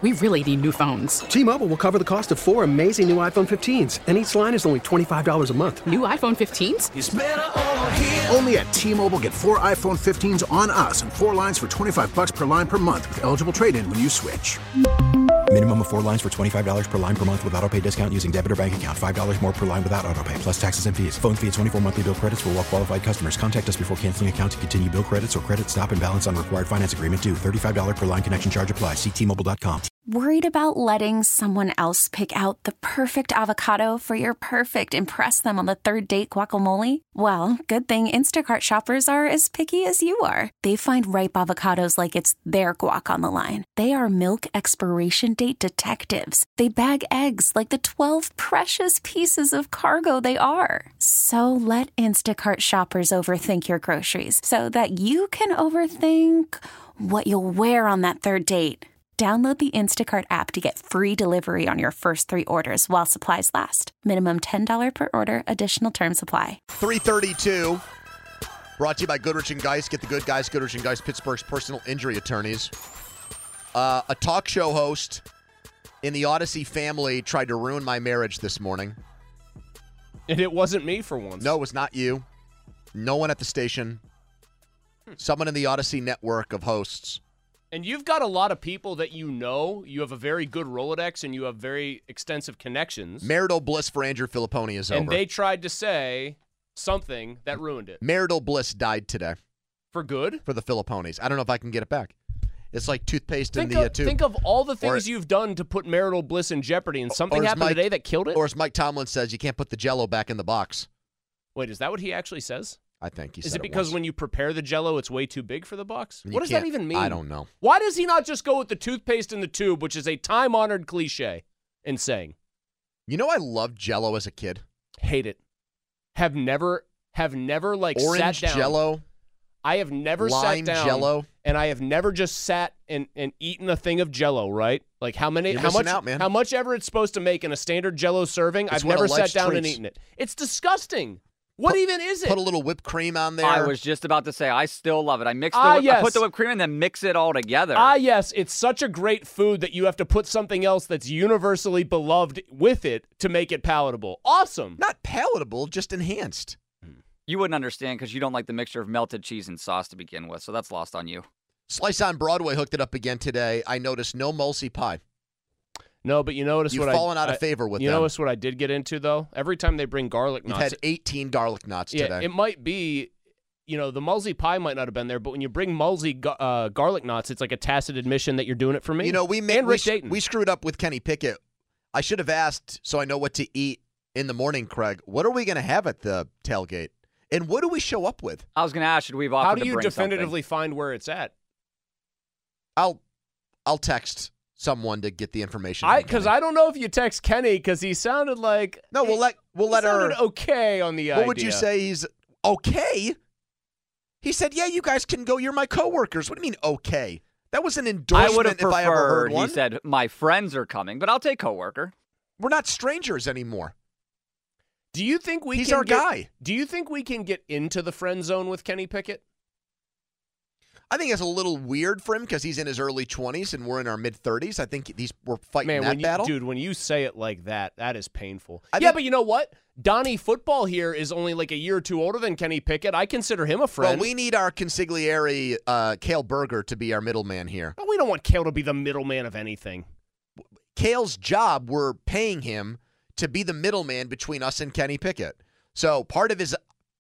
We really need new phones. T-Mobile will cover the cost of 4 amazing new iPhone 15s, and each line is only $25 a month. New iPhone 15s? It's better over here. Only at T-Mobile, get 4 iPhone 15s on us and 4 lines for $25 per line per month with eligible trade-in when you switch. Minimum of 4 lines for $25 per line per month with autopay discount using debit or bank account. $5 more per line without autopay, plus taxes and fees. Phone fee at 24 monthly bill credits for well-qualified customers. Contact us before canceling account to continue bill credits or credit stop and balance on required finance agreement due. $35 per line connection charge applies. See T-Mobile.com. Worried about letting someone else pick out the perfect avocado for your perfect impress them on the third date guacamole? Well, good thing Instacart shoppers are as picky as you are. They find ripe avocados like it's their guac on the line. They are milk expiration date detectives. They bag eggs like the 12 precious pieces of cargo they are. So let Instacart shoppers overthink your groceries so that you can overthink what you'll wear on that third date. Download the Instacart app to get free delivery on your first 3 orders while supplies last. Minimum $10 per order. Additional terms apply. 332. Brought to you by Goodrich & Geist. Get the good guys. Goodrich & Geist, Pittsburgh's personal injury attorneys. A talk show host in the Odyssey family tried to ruin my marriage this morning. And it wasn't me for once. No, it was not you. No one at the station. Someone in the Odyssey network of hosts. And you've got a lot of people that you know. You have a very good Rolodex, and you have very extensive connections. Marital bliss for Andrew Filipponi is over. And they tried to say something that ruined it. Marital bliss died today. For good? For the Filipponis. I don't know if I can get it back. It's like toothpaste in the tube. Think of all the things you've done to put marital bliss in jeopardy, and something happened today that killed it? Or as Mike Tomlin says, you can't put the Jell-O back in the box. Wait, is that what he actually says? I think he said Is it because when you prepare the Jell-O, it's way too big for the box? What does that even mean? I don't know. Why does he not just go with the toothpaste in the tube, which is a time-honored cliche in saying? You know I loved Jell-O as a kid. Hate it. Have never like Orange sat down. Jell-O. I have never lime sat down. Jell-O. And I have never just sat and eaten a thing of Jell-O, right? Like how much out, man. How much ever it's supposed to make in a standard Jell-O serving? It's I've one of never sat life's down and treats. eaten it. It's disgusting. What even is it? Put a little whipped cream on there. I was just about to say, I still love it. I put the whipped cream and then mix it all together. Yes. It's such a great food that you have to put something else that's universally beloved with it to make it palatable. Awesome. Not palatable, just enhanced. You wouldn't understand because you don't like the mixture of melted cheese and sauce to begin with, so that's lost on you. Slice on Broadway hooked it up again today. I noticed no Mulsey pie. No, but you notice You've fallen out of favor with them. You notice what I did get into, though? Every time they bring garlic knots. You've had 18 garlic knots today. It might be, the Mulsey pie might not have been there, but when you bring Mulsey garlic knots, it's like a tacit admission that you're doing it for me. We screwed up with Kenny Pickett. I should have asked so I know what to eat in the morning, Craig. What are we going to have at the tailgate? And what do we show up with? I was going to ask, should we have offered How to do you bring definitively something? find where it's at? I'll text someone to get the information. Because I don't know if you text Kenny because he sounded like we'll let her okay on the idea. What would you say? He's okay. He said, "Yeah, you guys can go. You're my coworkers." What do you mean okay? That was an endorsement. I would have if I ever heard preferred. one. He said, "My friends are coming," but I'll take coworker. We're not strangers anymore. Do you think He's our guy. Do you think we can get into the friend zone with Kenny Pickett? I think it's a little weird for him because he's in his early 20s and we're in our mid-30s. I think we're fighting that battle. Dude, when you say it like that, that is painful. But you know what? Donnie Football here is only like a year or two older than Kenny Pickett. I consider him a friend. Well, we need our consigliere, Cale Berger, to be our middleman here. But we don't want Cale to be the middleman of anything. Cale's job, we're paying him to be the middleman between us and Kenny Pickett. So part of his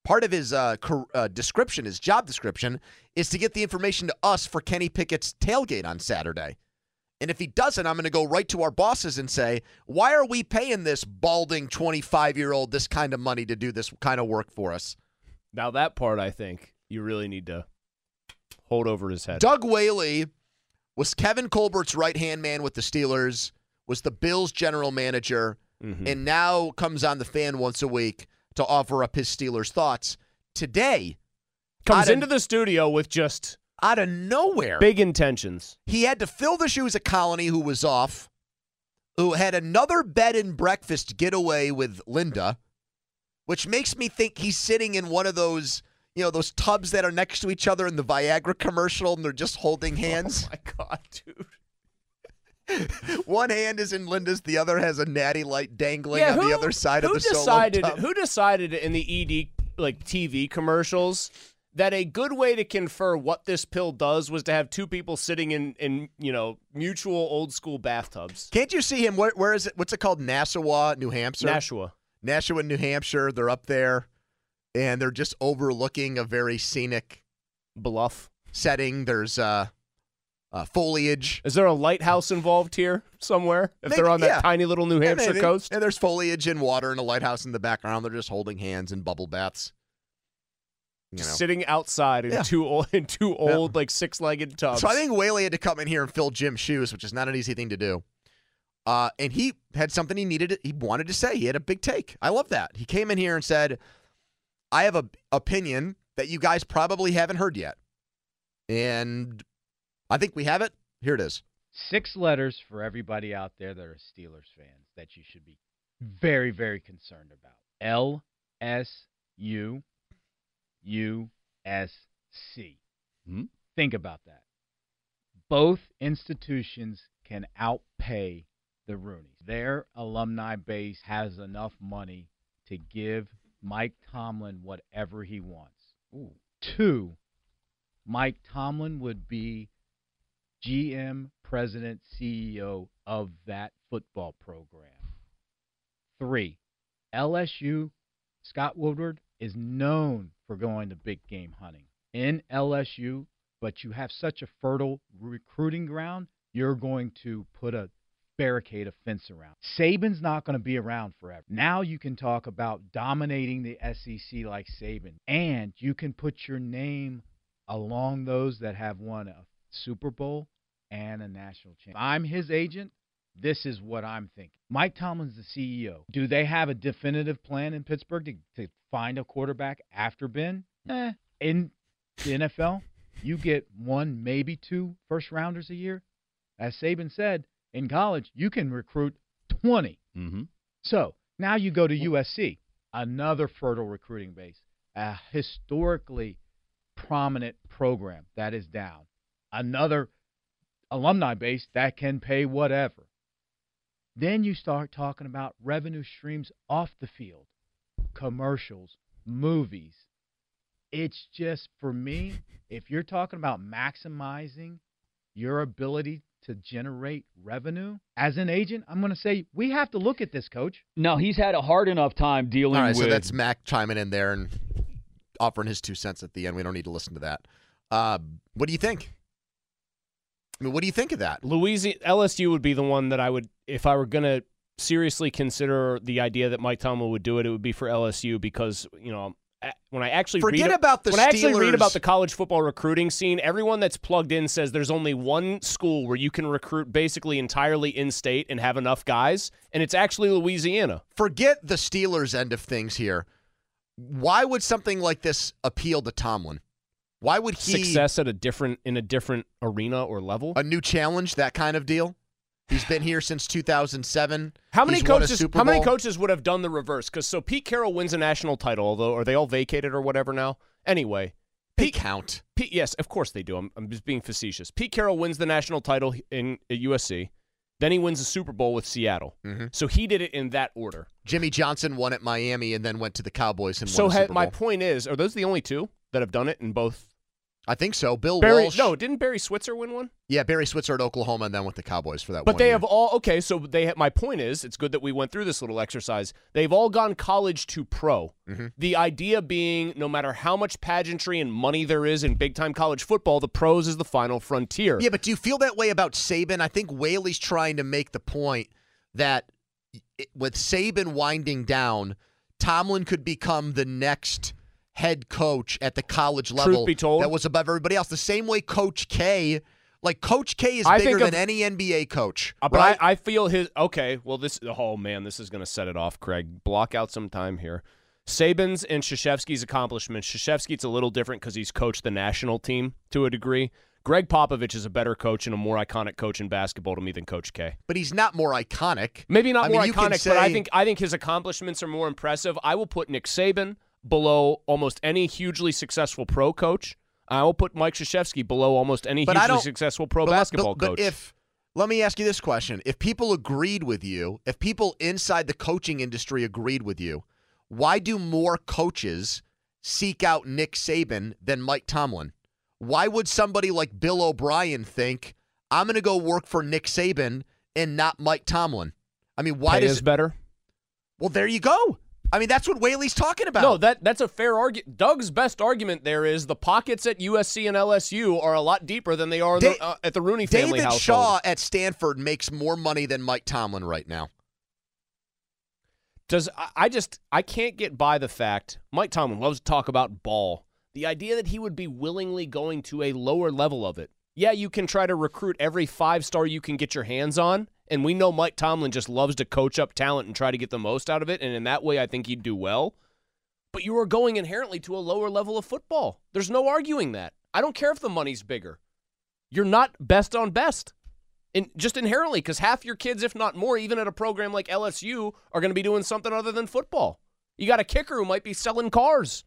description, his job description, is to get the information to us for Kenny Pickett's tailgate on Saturday. And if he doesn't, I'm going to go right to our bosses and say, why are we paying this balding 25-year-old this kind of money to do this kind of work for us? Now that part, I think, you really need to hold over his head. Doug Whaley was Kevin Colbert's right-hand man with the Steelers, was the Bills' general manager, and now comes on the Fan once a week to offer up his Steelers thoughts. Today, comes into the studio with just out of nowhere big intentions. He had to fill the shoes of Colony, who was off, who had another bed and breakfast getaway with Linda, which makes me think he's sitting in one of those, those tubs that are next to each other in the Viagra commercial, and they're just holding hands. Oh my God, dude. One hand is in Linda's, the other has a natty light dangling on the other side of the solo tub. Who decided in the ED TV commercials that a good way to confer what this pill does was to have two people sitting in mutual old school bathtubs? Can't you see him? Where is it? What's it called? Nashua, New Hampshire? Nashua, New Hampshire. They're up there, and they're just overlooking a very scenic bluff setting. There's foliage. Is there a lighthouse involved here somewhere? If they're on that tiny little New Hampshire coast? And there's foliage and water and a lighthouse in the background. They're just holding hands in bubble baths. Sitting outside in two old like six-legged tubs. So I think Whaley had to come in here and fill Jim's shoes, which is not an easy thing to do. And he had something he wanted to say. He had a big take. I love that. He came in here and said, I have an opinion that you guys probably haven't heard yet. And I think we have it. Here it is. 6 letters for everybody out there that are Steelers fans that you should be very, very concerned about. LSU. USC. Think about that. Both institutions can outpay the Rooneys. Their alumni base has enough money to give Mike Tomlin whatever he wants. 2, Mike Tomlin would be GM, president, CEO of that football program. 3, LSU, Scott Woodward is known for going to big game hunting in LSU, but you have such a fertile recruiting ground, you're going to put a barricade, a fence around. Saban's not going to be around forever. Now you can talk about dominating the SEC like Saban, and you can put your name along those that have won a Super Bowl and a national championship. If I'm his agent, this is what I'm thinking. Mike Tomlin's the CEO. Do they have a definitive plan in Pittsburgh to find a quarterback after Ben? In the NFL, you get 1, maybe 2 first-rounders a year. As Saban said, in college, you can recruit 20. So now you go to USC, another fertile recruiting base, a historically prominent program that is down, another alumni base that can pay whatever. Then you start talking about revenue streams off the field, commercials, movies. It's just, for me, if you're talking about maximizing your ability to generate revenue, as an agent, I'm going to say we have to look at this, Coach. No, he's had a hard enough time dealing with. All right, so that's Mac chiming in there and offering his 2 cents at the end. We don't need to listen to that. What do you think? I mean, what do you think of that? LSU would be the one that I would, if I were going to seriously consider the idea that Mike Tomlin would do it, it would be for LSU because, when I actually read about the college football recruiting scene, everyone that's plugged in says there's only one school where you can recruit basically entirely in-state and have enough guys, and it's actually Louisiana. Forget the Steelers end of things here. Why would something like this appeal to Tomlin? Why would he success in a different arena or level? A new challenge, that kind of deal? He's been here since 2007. How many coaches would have done the reverse? Because Pete Carroll wins a national title, although are they all vacated or whatever now? Anyway, Pete count. Yes, of course they do. I'm just being facetious. Pete Carroll wins the national title at USC. Then he wins the Super Bowl with Seattle. So he did it in that order. Jimmy Johnson won at Miami and then went to the Cowboys and won the Super Bowl. My point is, are those the only 2 that have done it in both? I think so. Walsh. No, didn't Barry Switzer win one? Yeah, Barry Switzer at Oklahoma and then with the Cowboys for that one. But they have all, okay, so my point is, it's good that we went through this little exercise. They've all gone college to pro. The idea being, no matter how much pageantry and money there is in big-time college football, the pros is the final frontier. Yeah, but do you feel that way about Saban? I think Whaley's trying to make the point that with Saban winding down, Tomlin could become the next head coach at the college level. Truth be told, that was above everybody else. The same way Coach K, Coach K is bigger than any NBA coach. But I feel this is going to set it off, Craig. Block out some time here. Saban's and Krzyzewski's accomplishments. Krzyzewski's a little different because he's coached the national team to a degree. Greg Popovich is a better coach and a more iconic coach in basketball to me than Coach K. But he's not more iconic. Maybe not more iconic, but I think his accomplishments are more impressive. I will put Nick Saban below almost any hugely successful pro coach. I will put Mike Krzyzewski below almost any hugely successful pro basketball coach. But if Let me ask you this question. If people agreed with you, if people inside the coaching industry agreed with you, why do more coaches seek out Nick Saban than Mike Tomlin? Why would somebody like Bill O'Brien think, I'm going to go work for Nick Saban and not Mike Tomlin? I mean, why does it better? Well, there you go. I mean, that's what Whaley's talking about. No, that's a fair argument. Doug's best argument there is the pockets at USC and LSU are a lot deeper than they are at the Rooney family David household. Shaw at Stanford makes more money than Mike Tomlin right now. I can't get by the fact Mike Tomlin loves to talk about ball. The idea that he would be willingly going to a lower level of it. Yeah, you can try to recruit every 5-star you can get your hands on, and we know Mike Tomlin just loves to coach up talent and try to get the most out of it, and in that way I think he'd do well. But you are going inherently to a lower level of football. There's no arguing that. I don't care if the money's bigger. You're not best on best. Just inherently, because half your kids, if not more, even at a program like LSU, are going to be doing something other than football. You got a kicker who might be selling cars.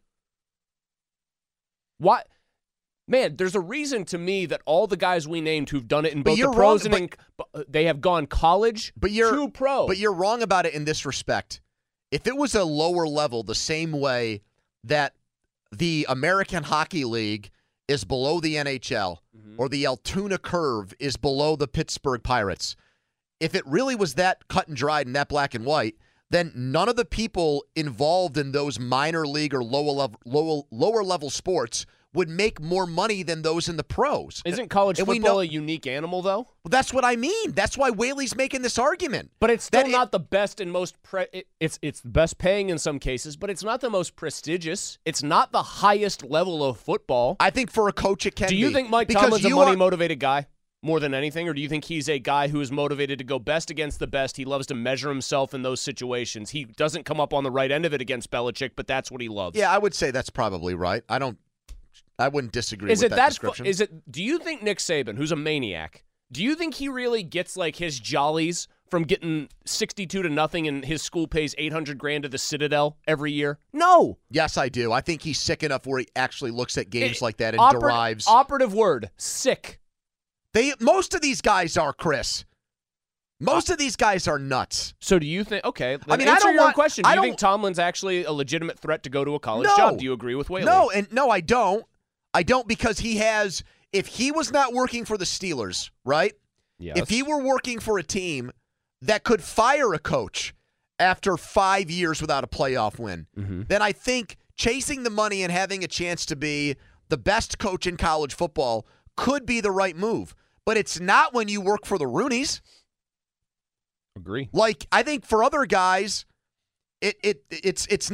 What? Man, there's a reason to me that all the guys we named who've done it in both the pros they have gone college to pro. But you're wrong about it in this respect. If it was a lower level, the same way that the American Hockey League is below the NHL or the Altoona Curve is below the Pittsburgh Pirates, if it really was that cut and dried and that black and white, then none of the people involved in those minor league or lower level sports would make more money than those in the pros. Isn't college football a unique animal, though? Well, that's what I mean. That's why Whaley's making this argument. But it's still not the best and most it's the best paying in some cases, but it's not the most prestigious. It's not the highest level of football. I think for a coach it can be. Do you think Mike Tomlin's a money-motivated guy more than anything, or do you think he's a guy who is motivated to go best against the best? He loves to measure himself in those situations. He doesn't come up on the right end of it against Belichick, but that's what he loves. Yeah, I would say that's probably right. I wouldn't disagree with that description. Do you think Nick Saban, who's a maniac, do you think he really gets like his jollies from getting 62-0 and his school pays $800,000 to the Citadel every year? No. Yes, I do. I think he's sick enough where he actually looks at games like that and derives. Operative word, sick. Most of these guys are, Chris. Most of these guys are nuts. So do you think, okay, answer your own question. Do you think Tomlin's actually a legitimate threat to go to a college job? Do you agree with Whaley? No, I don't. I don't, because if he was not working for the Steelers, right? Yes. If he were working for a team that could fire a coach after 5 years without a playoff win, then I think chasing the money and having a chance to be the best coach in college football could be the right move. But it's not when you work for the Rooneys. Agree. Like, I think for other guys, it's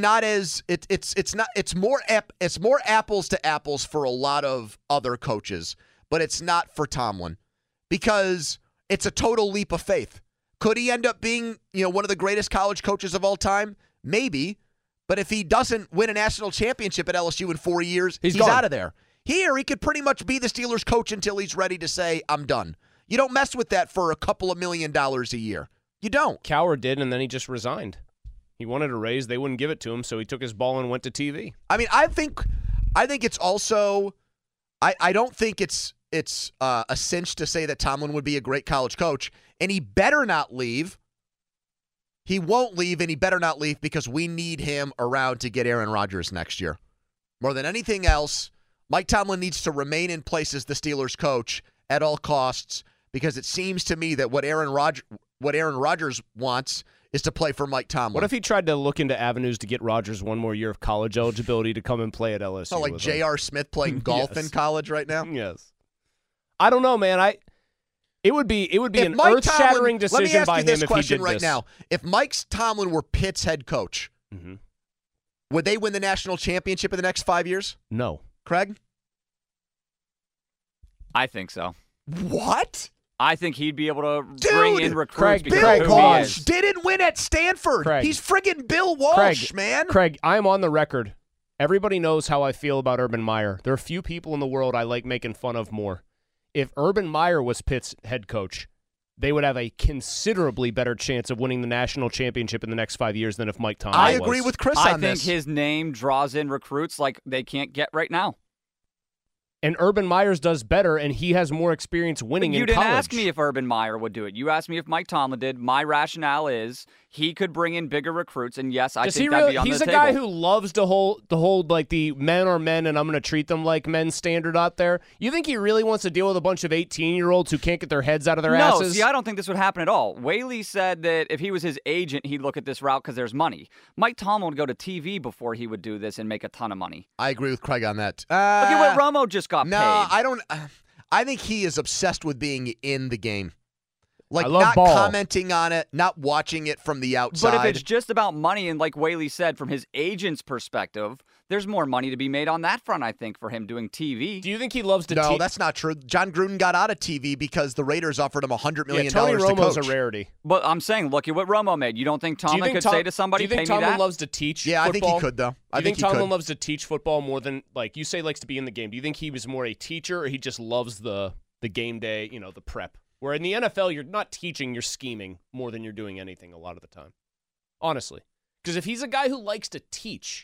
more apples to apples for a lot of other coaches, but it's not for Tomlin because it's a total leap of faith. Could he end up being, one of the greatest college coaches of all time? Maybe, but if he doesn't win a national championship at LSU in 4 years, he's out of there. Here, he could pretty much be the Steelers coach until he's ready to say, I'm done. You don't mess with that for a couple of $1 million a year. You don't. Cowher did, and then he just resigned. He wanted a raise. They wouldn't give it to him, so he took his ball and went to TV. I mean, I think it's also I don't think it's a cinch to say that Tomlin would be a great college coach, and he better not leave. He won't leave, and he better not leave because we need him around to get Aaron Rodgers next year. More than anything else, Mike Tomlin needs to remain in place as the Steelers coach at all costs because it seems to me that what Aaron Rodgers wants is to play for Mike Tomlin. What if he tried to look into avenues to get Rodgers one more year of college eligibility to come and play at LSU? Oh, like J.R. Smith playing golf in college right now? Yes. I don't know, man. It would be an earth-shattering decision by him if he did right now. If Mike Tomlin were Pitt's head coach, would they win the national championship in the next 5 years? No. Craig? I think so. What? I think he'd be able to bring in recruits. Bill Walsh didn't win at Stanford. He's friggin' Bill Walsh, man. Craig, I'm on the record. Everybody knows how I feel about Urban Meyer. There are few people in the world I like making fun of more. If Urban Meyer was Pitt's head coach, they would have a considerably better chance of winning the national championship in the next 5 years than if Mike Tomlin was. I agree with Chris on this. I think his name draws in recruits like they can't get right now. And Urban Meyers does better, and he has more experience winning in college. You didn't ask me if Urban Meyer would do it. You asked me if Mike Tomlin did. My rationale is he could bring in bigger recruits, and yes, I think that'd be on the table. He's a guy who loves to hold like the men are men, and I'm going to treat them like men standard out there. You think he really wants to deal with a bunch of 18-year-olds who can't get their heads out of their asses? No, see, I don't think this would happen at all. Whaley said that if he was his agent, he'd look at this route because there's money. Mike Tomlin would go to TV before he would do this and make a ton of money. I agree with Craig on that. Look at what Romo just got paid. I don't. I think he is obsessed with being in the game. Like, not commenting on it, not watching it from the outside. But if it's just about money, and like Whaley said, from his agent's perspective, there's more money to be made on that front, I think, for him doing TV. Do you think he loves to No, that's not true. John Gruden got out of TV because the Raiders offered him $100 million Tony to Romo's coach. a rarity. But I'm saying, look at what Romo made. You don't think Tomlin could say to somebody, do you think pay me Tomlin that? loves to teach Yeah, football? I think he could, though. I think Tomlin loves to teach football more than, like, you say likes to be in the game. Do you think he was more a teacher, or he just loves the game day, the prep? Where in the NFL, you're not teaching, you're scheming more than you're doing anything a lot of the time. Honestly. Because if he's a guy who likes to teach,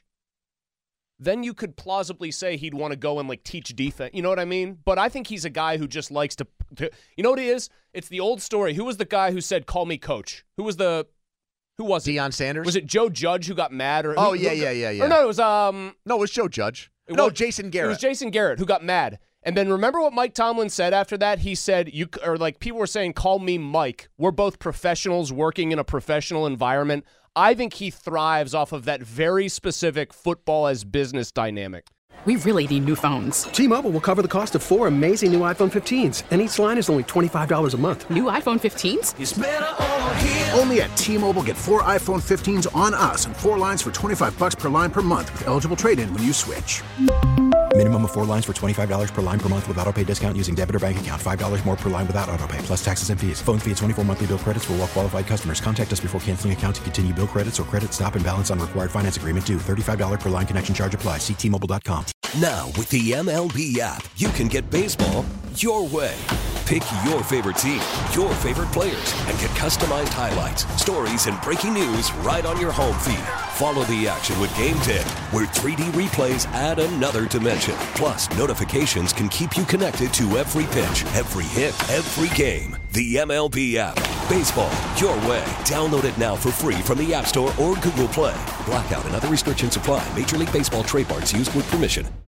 then you could plausibly say he'd want to go and, like, teach defense. You know what I mean? But I think he's a guy who just likes to you know what it is? It's the old story. Who was the guy who said, "Call me coach"? Who was it? Deion Sanders? Was it Joe Judge who got mad? Or yeah. Or no, it was No, it was Joe Judge. Jason Garrett. It was Jason Garrett who got mad. And then remember what Mike Tomlin said after that? He said, people were saying, "Call me Mike. We're both professionals working in a professional environment." I think he thrives off of that very specific football as business dynamic. We really need new phones. T-Mobile will cover the cost of 4 amazing new iPhone 15s, and each line is only $25 a month. New iPhone 15s? It's better over here. Only at T-Mobile, get 4 iPhone 15s on us and 4 lines for $25 per line per month with eligible trade-in when you switch. Minimum of 4 lines for $25 per line per month with autopay discount using debit or bank account. $5 more per line without autopay, plus taxes and fees. Phone fee at 24 monthly bill credits for well-qualified customers. Contact us before canceling account to continue bill credits or credit stop and balance on required finance agreement due. $35 per line connection charge applies. See T-Mobile.com. Now, with the MLB app, you can get baseball your way. Pick your favorite team, your favorite players, and get customized highlights, stories, and breaking news right on your home feed. Follow the action with Game Day, where 3D replays add another dimension. Plus, notifications can keep you connected to every pitch, every hit, every game. The MLB app. Baseball your way. Download it now for free from the App Store or Google Play. Blackout and other restrictions apply. Major League Baseball trademarks used with permission.